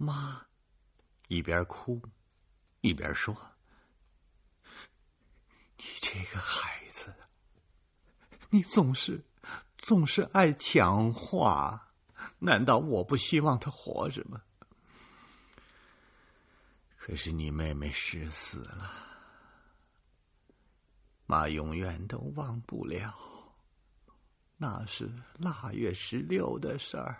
妈一边哭一边说：“你这个孩子，你总是爱抢话，难道我不希望他活着吗？可是你妹妹是死了，妈永远都忘不了，那是腊月16的事儿。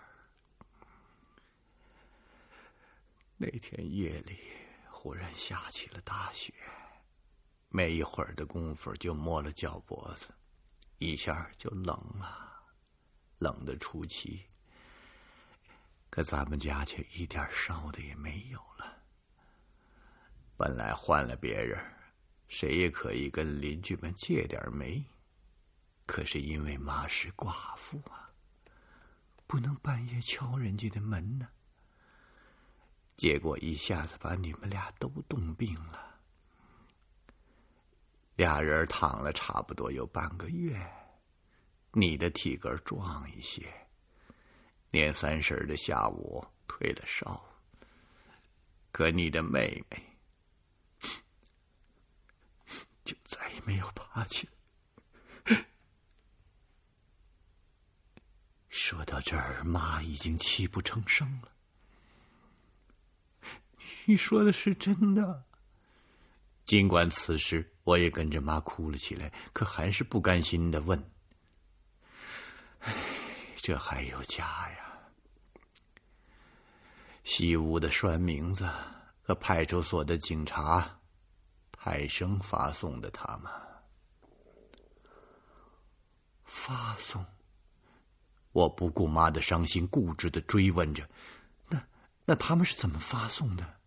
那天夜里忽然下起了大雪，没一会儿的功夫就摸了脚脖子，一下就冷了，冷得出奇。可咱们家却一点烧的也没有了。本来换了别人，谁也可以跟邻居们借点煤，可是因为妈是寡妇啊，不能半夜敲人家的门呢。结果一下子把你们俩都冻病了，俩人躺了差不多有半个月。你的体格壮一些，年30的下午退了烧，可你的妹妹就再也没有爬起来。说到这儿，妈已经泣不成声了。你说的是真的？尽管此时我也跟着妈哭了起来，可还是不甘心地问：这还有假呀？西屋的栓名字和派出所的警察泰生发送的他们。发送？我不顾妈的伤心，固执地追问着：那他们是怎么发送的？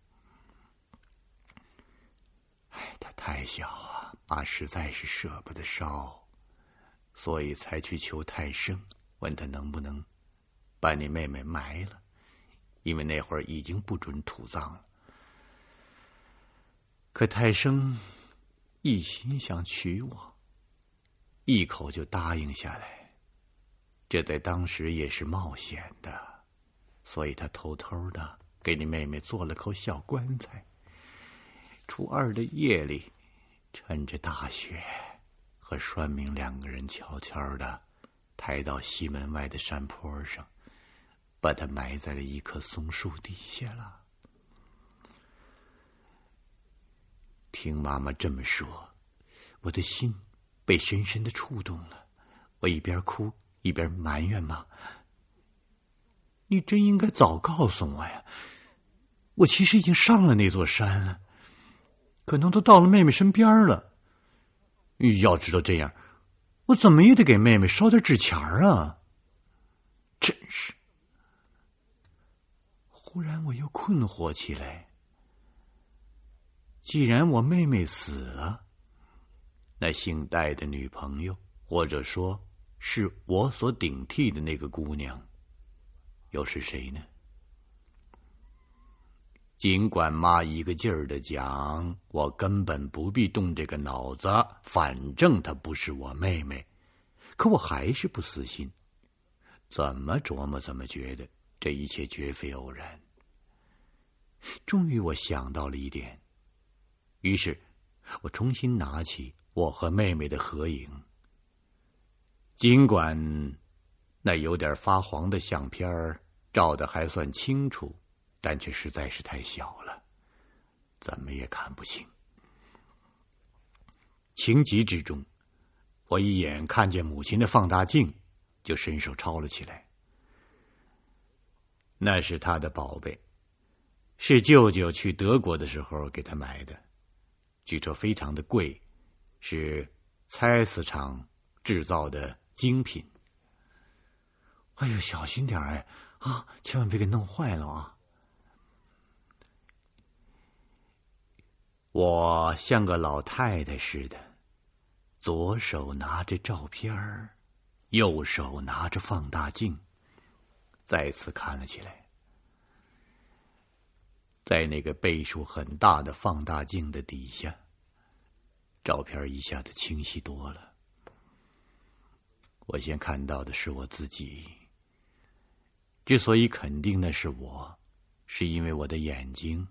他太小啊，妈实在是舍不得烧，所以才去求泰生，问他能不能把你妹妹埋了，因为那会儿已经不准土葬了。可泰生一心想娶我，一口就答应下来，这在当时也是冒险的，所以他偷偷的给你妹妹做了口小棺材。初2的夜里，趁着大雪，和栓明2个人悄悄的抬到西门外的山坡上，把她埋在了一棵松树底下了。听妈妈这么说，我的心被深深的触动了。我一边哭一边埋怨妈：你真应该早告诉我呀！我其实已经上了那座山了，可能都到了妹妹身边了。要知道这样，我怎么也得给妹妹烧点纸钱啊！真是。忽然我又困惑起来，既然我妹妹死了，那姓戴的女朋友，或者说是我所顶替的那个姑娘，又是谁呢？尽管妈一个劲儿的讲，我根本不必动这个脑子，反正她不是我妹妹，可我还是不死心，怎么琢磨怎么觉得这一切绝非偶然。终于我想到了一点，于是我重新拿起我和妹妹的合影，尽管那有点发黄的相片照得还算清楚，但却实在是太小了，怎么也看不清。情急之中，我一眼看见母亲的放大镜，就伸手抄了起来。那是她的宝贝，是舅舅去德国的时候给她买的，据说非常的贵，是蔡司厂制造的精品。哎呦，小心点哎，啊，千万别给弄坏了啊！我像个老太太似的，左手拿着照片，右手拿着放大镜，再次看了起来。在那个倍数很大的放大镜的底下，照片一下子清晰多了。我先看到的是我自己，之所以肯定那是我， 是因为我的眼睛。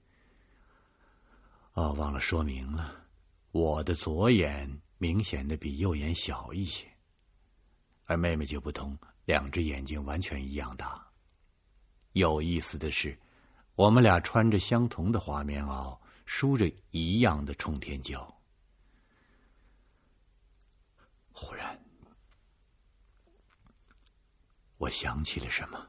忘了说明了，我的左眼明显的比右眼小一些，而妹妹就不同，两只眼睛完全一样大。有意思的是，我们俩穿着相同的花棉袄，梳着一样的冲天胶。忽然，我想起了什么，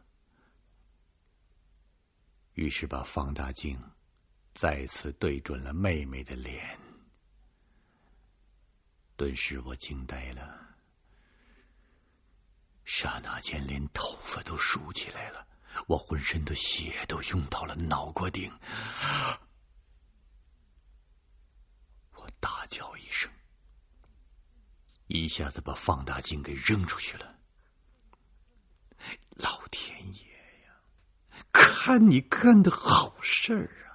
于是把放大镜再次对准了妹妹的脸。顿时我惊呆了，刹那间连头发都竖起来了，我浑身的血都涌到了脑瓜顶。我大叫一声，一下子把放大镜给扔出去了。老天爷呀，看你干的好事儿啊！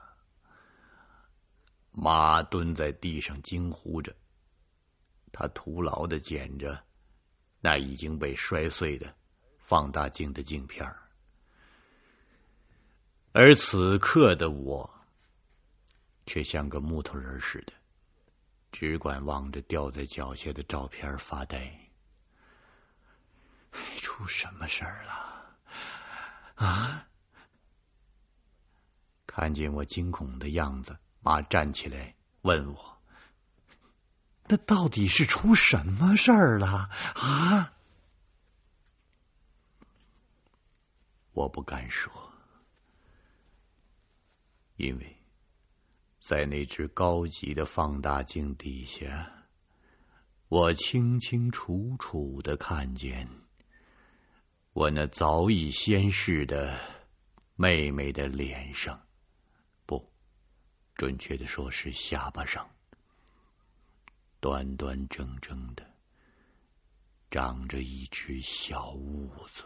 妈蹲在地上惊呼着，她徒劳地捡着那已经被摔碎的放大镜的镜片儿。而此刻的我却像个木头人似的，只管望着掉在脚下的照片发呆。出什么事儿了啊？看见我惊恐的样子，妈站起来问我，那到底是出什么事儿了啊？我不敢说，因为在那只高级的放大镜底下，我清清楚楚地看见我那早已仙逝的妹妹的脸上，不，准确地说是下巴上，端端正正的长着一只小痦子。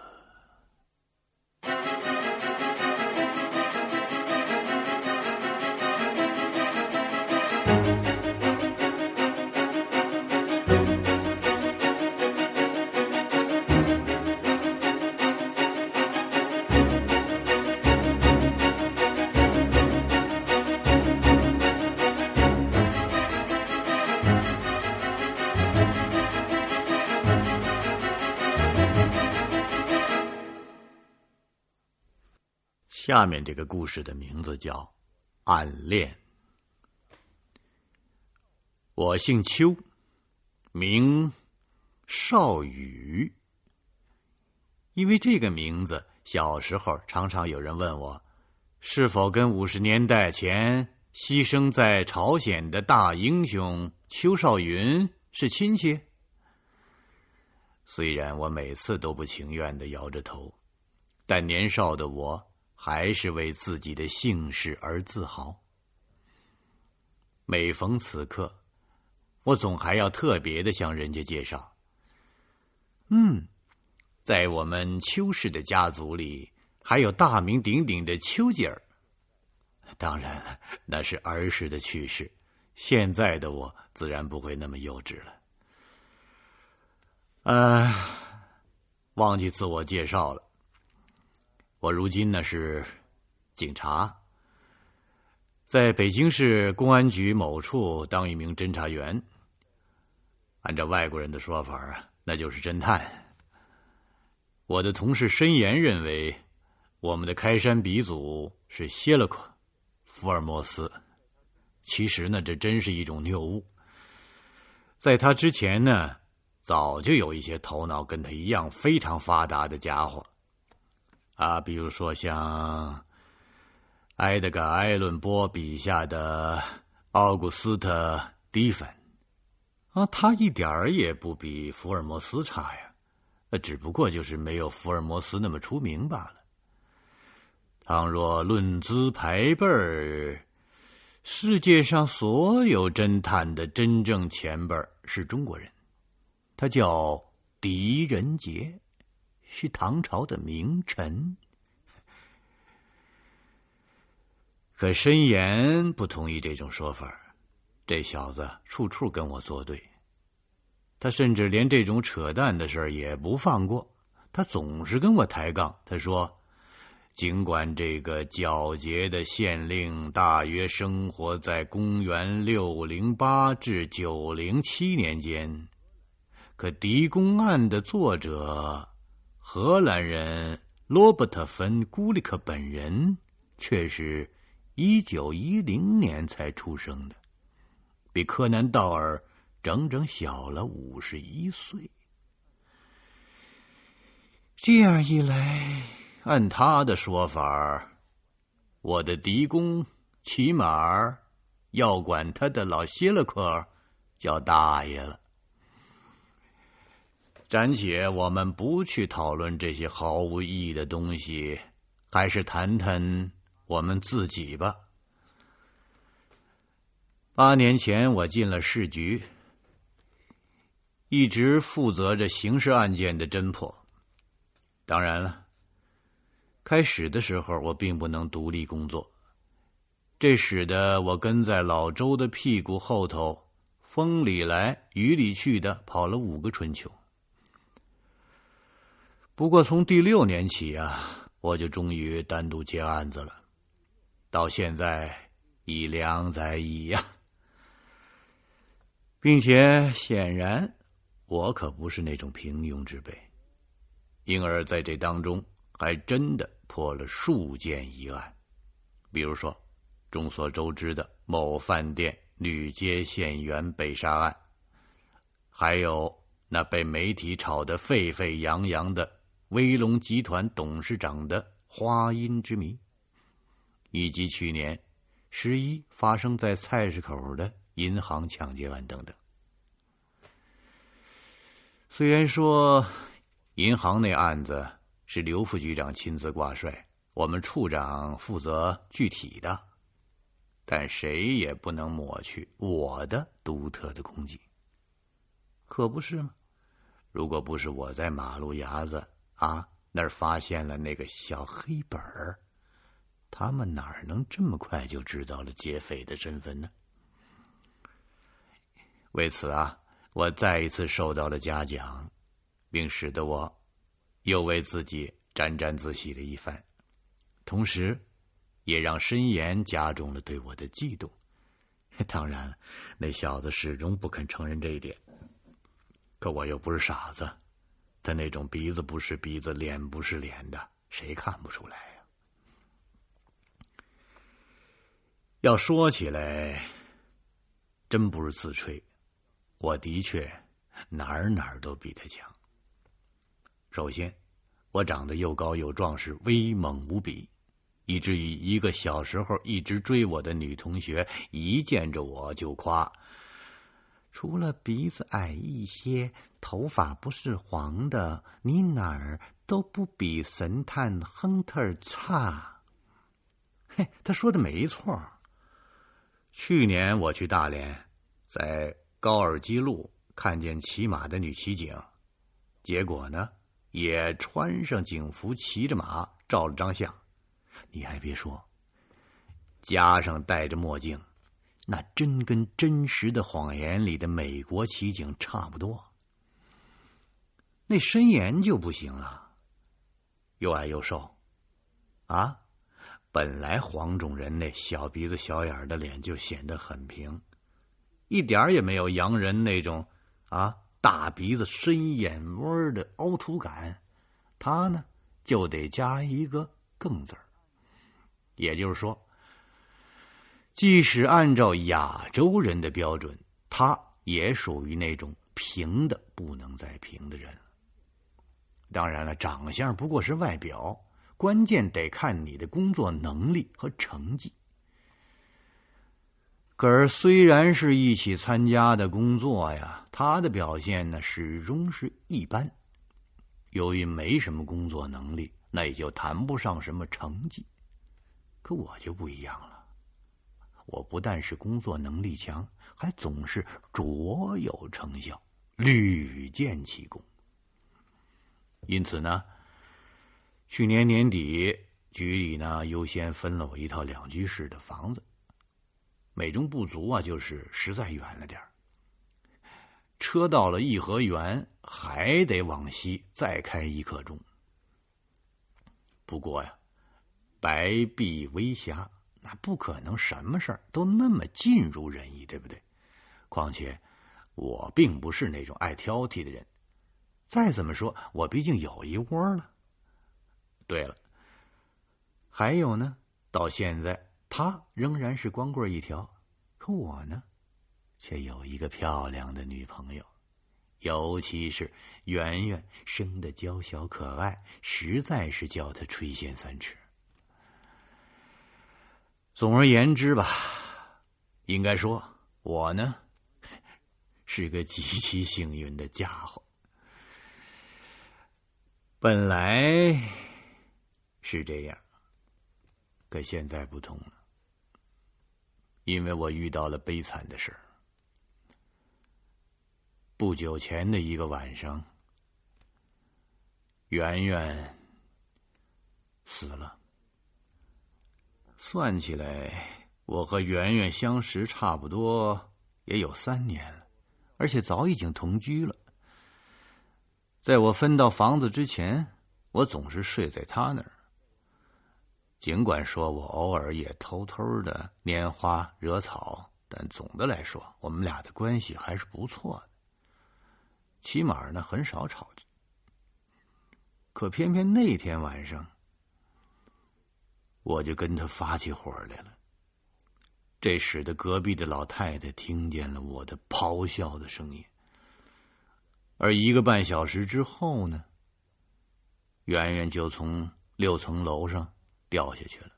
下面这个故事的名字叫《暗恋》。我姓邱，名少宇。因为这个名字，小时候常常有人问我，是否跟50年代前牺牲在朝鲜的大英雄邱少云是亲戚？虽然我每次都不情愿地摇着头，但年少的我还是为自己的姓氏而自豪。每逢此刻，我总还要特别的向人家介绍，在我们邱氏的家族里，还有大名鼎鼎的邱姐儿。当然了，那是儿时的趣事，现在的我自然不会那么幼稚了。忘记自我介绍了。我如今呢是警察，在北京市公安局某处当一名侦查员。按照外国人的说法啊，那就是侦探。我的同事申岩认为，我们的开山鼻祖是谢勒克，福尔摩斯。其实呢，这真是一种谬误。在他之前呢，早就有一些头脑跟他一样非常发达的家伙。比如说像埃德加·艾伦波笔下的奥古斯特·蒂芬，他一点儿也不比福尔摩斯差呀，只不过就是没有福尔摩斯那么出名罢了。倘若论资排辈儿，世界上所有侦探的真正前辈是中国人，他叫狄仁杰，是唐朝的名臣。可申岩不同意这种说法，这小子处处跟我作对，他甚至连这种扯淡的事儿也不放过，他总是跟我抬杠。他说， 尽管这个皎洁的县令大约生活在公元608至907年间，可狄公案的作者荷兰人罗伯特·芬·古里克本人却是1910年才出生的，比柯南·道尔整整小了51岁。这样一来，按他的说法，我的狄公起码要管他的老希勒克叫大爷了。暂且我们不去讨论这些毫无意义的东西，还是谈谈我们自己吧。8年前我进了市局，一直负责着刑事案件的侦破。当然了，开始的时候我并不能独立工作，这使得我跟在老周的屁股后头，风里来雨里去的跑了5个春秋。不过从第6年起啊，我就终于单独接案子了，到现在已2载矣呀。并且显然我可不是那种平庸之辈，因而在这当中还真的破了数件疑案，比如说众所周知的某饭店女接线员被杀案，还有那被媒体炒得沸沸扬扬的威龙集团董事长的花阴之谜，以及去年11发生在菜市口的银行抢劫案等等。虽然说银行那案子是刘副局长亲自挂帅，我们处长负责具体的，但谁也不能抹去我的独特的功绩，可不是吗？如果不是我在马路牙子那儿发现了那个小黑本儿，他们哪儿能这么快就知道了劫匪的身份呢？为此我再一次受到了嘉奖，并使得我又为自己沾沾自喜了一番，同时也让申岩加重了对我的嫉妒。当然了，那小子始终不肯承认这一点，可我又不是傻子，他那种鼻子不是鼻子脸不是脸的，谁看不出来呀？要说起来真不是自吹，我的确哪儿都比他强。首先，我长得又高又壮实，威猛无比，以至于一个小时候一直追我的女同学一见着我就夸，除了鼻子矮一些，头发不是黄的，你哪儿都不比神探亨特差。嘿，他说的没错。去年我去大连，在高尔基路看见骑马的女骑警，结果呢，也穿上警服，骑着马照了张相。你还别说，加上戴着墨镜，那真跟《真实的谎言》里的美国骑警差不多。那申岩就不行了，又矮又瘦，本来黄种人那小鼻子小眼的脸就显得很平，一点也没有洋人那种大鼻子深眼窝的凹凸感，他呢就得加一个更字儿。也就是说，即使按照亚洲人的标准，他也属于那种平的不能再平的人。当然了，长相不过是外表，关键得看你的工作能力和成绩。可是虽然是一起参加的工作呀，他的表现呢始终是一般。由于没什么工作能力，那也就谈不上什么成绩。可我就不一样了，我不但是工作能力强，还总是卓有成效，屡见其功。因此呢，去年年底局里呢优先分了我一套2居室的房子，美中不足就是实在远了点，车到了颐和园还得往西再开1刻钟。不过呀， 白璧微瑕，那不可能什么事儿都那么尽如人意，对不对？况且我并不是那种爱挑剔的人，再怎么说我毕竟有一窝了。对了，还有呢，到现在他仍然是光棍一条，可我呢却有一个漂亮的女朋友，尤其是圆圆生得娇小可爱，实在是叫他垂涎三尺。总而言之吧，应该说我呢是个极其幸运的家伙。本来是这样，可现在不同了，因为我遇到了悲惨的事儿。不久前的一个晚上，圆圆死了。算起来，我和圆圆相识差不多也有3年了，而且早已经同居了。在我分到房子之前，我总是睡在她那儿。尽管说我偶尔也偷偷的拈花惹草，但总的来说，我们俩的关系还是不错的，起码呢很少吵架。可偏偏那天晚上，我就跟他发起火来了，这使得隔壁的老太太听见了我的咆哮的声音。而1个半小时之后呢，圆圆就从6层楼上掉下去了。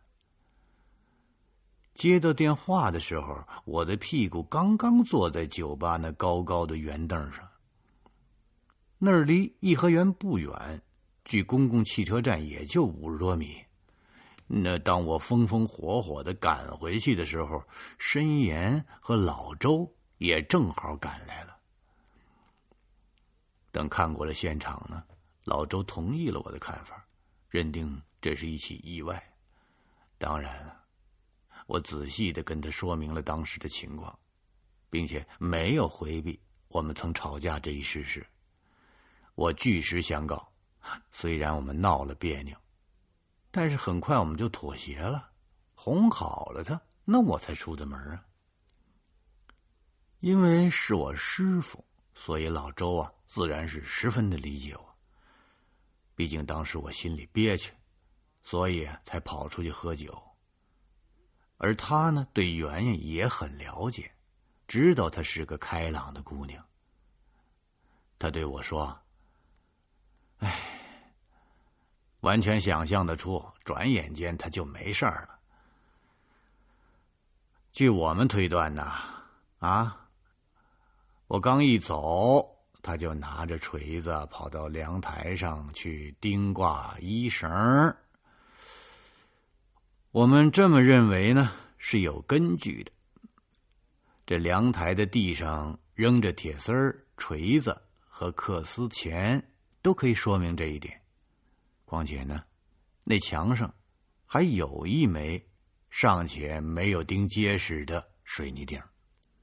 接到电话的时候，我的屁股刚刚坐在酒吧那高高的圆凳上，那儿离颐和园不远，距公共汽车站也就50多米。那当我风风火火的赶回去的时候，申岩和老周也正好赶来了。等看过了现场呢，老周同意了我的看法，认定这是一起意外。当然了，我仔细的跟他说明了当时的情况，并且没有回避我们曾吵架这一事实。我据实相告，虽然我们闹了别扭，但是很快我们就妥协了，哄好了他，那我才出的门啊。因为是我师傅，所以老周啊自然是十分的理解我。毕竟当时我心里憋屈，所以才跑出去喝酒。而他呢，对圆圆也很了解，知道她是个开朗的姑娘。他对我说：“哎，完全想象得出，转眼间他就没事儿了。据我们推断呢，我刚一走，他就拿着锤子跑到凉台上去钉挂衣绳。我们这么认为呢，是有根据的。这凉台的地上扔着铁丝儿、锤子和缂丝钱，都可以说明这一点。况且呢，那墙上还有一枚尚且没有钉结实的水泥钉。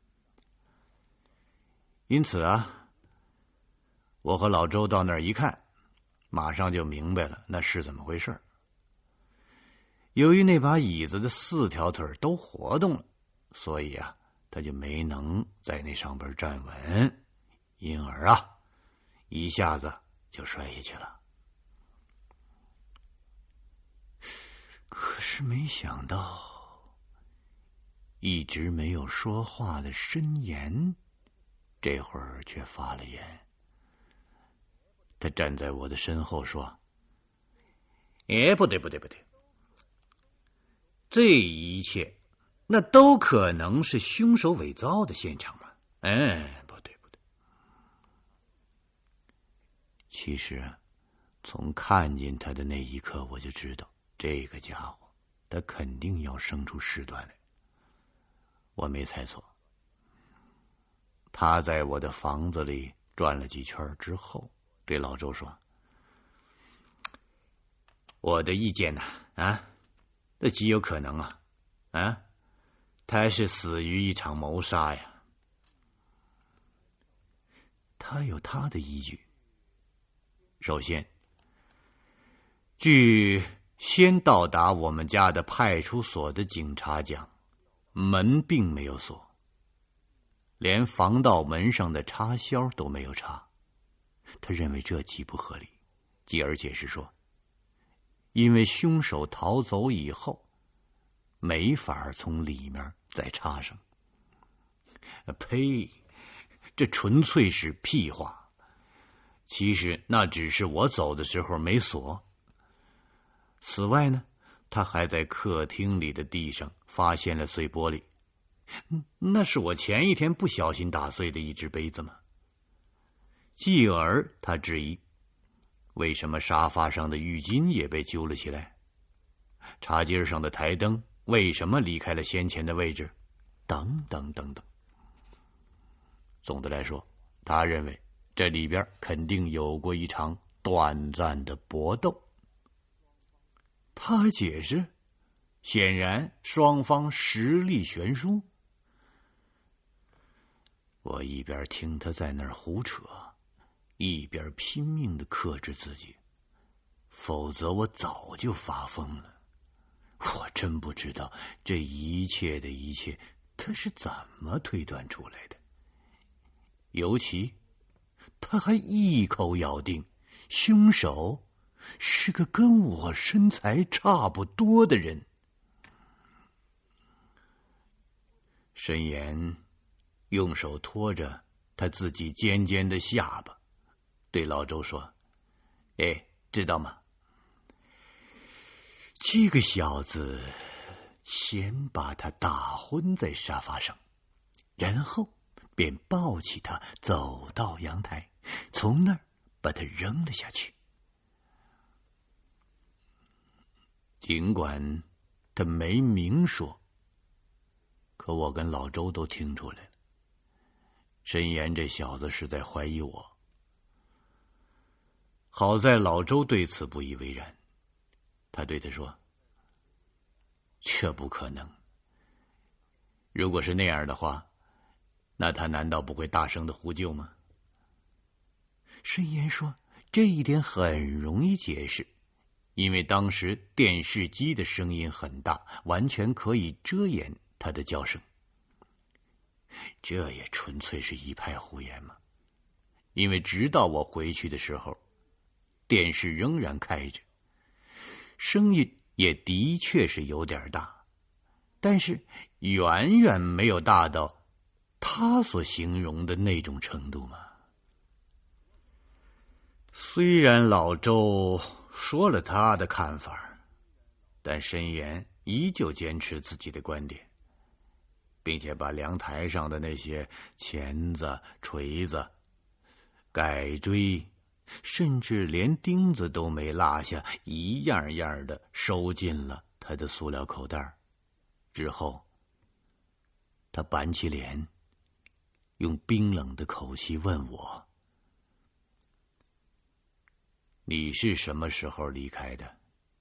因此啊，我和老周到那儿一看，马上就明白了那是怎么回事。由于那把椅子的4条腿都活动了，所以啊，他就没能在那上边站稳，因而啊，一下子就摔下去了。可是没想到，一直没有说话的申岩，这会儿却发了言。他站在我的身后说：“不对，这一切那都可能是凶手伪造的现场嘛？不对。其实啊，从看见他的那一刻，我就知道这个家伙他肯定要生出事端来。我没猜错。他在我的房子里转了几圈之后，对老周说：“我的意见呢，那极有可能他是死于一场谋杀呀。”他有他的依据。首先，据先到达我们家的派出所的警察讲，门并没有锁，连防盗门上的插销都没有插。他认为这极不合理，继而解释说，因为凶手逃走以后，没法从里面再插上。呸！这纯粹是屁话。其实那只是我走的时候没锁。此外呢，他还在客厅里的地上发现了碎玻璃，那是我前一天不小心打碎的一只杯子吗？继而他质疑，为什么沙发上的浴巾也被揪了起来？茶几上的台灯为什么离开了先前的位置？等等等等。总的来说，他认为这里边肯定有过一场短暂的搏斗。他还解释，显然双方实力悬殊。我一边听他在那儿胡扯，一边拼命地克制自己，否则我早就发疯了。我真不知道这一切的一切他是怎么推断出来的。尤其他还一口咬定凶手是个跟我身材差不多的人。申岩用手托着他自己尖尖的下巴，对老周说，知道吗？这个小子先把他打昏在沙发上，然后便抱起他走到阳台，从那儿把他扔了下去。尽管他没明说，可我跟老周都听出来了，申岩这小子是在怀疑我。好在老周对此不以为然，他对他说，这不可能，如果是那样的话，那他难道不会大声的呼救吗？申岩说，这一点很容易解释，因为当时电视机的声音很大，完全可以遮掩他的叫声。这也纯粹是一派胡言嘛，因为直到我回去的时候，电视仍然开着，声音也的确是有点大，但是远远没有大到他所形容的那种程度嘛。虽然老周说了他的看法，但申岩依旧坚持自己的观点，并且把阳台上的那些钳子、锤子、改锥，甚至连钉子都没落下，一样样的收进了他的塑料口袋。之后他板起脸，用冰冷的口气问我，你是什么时候离开的？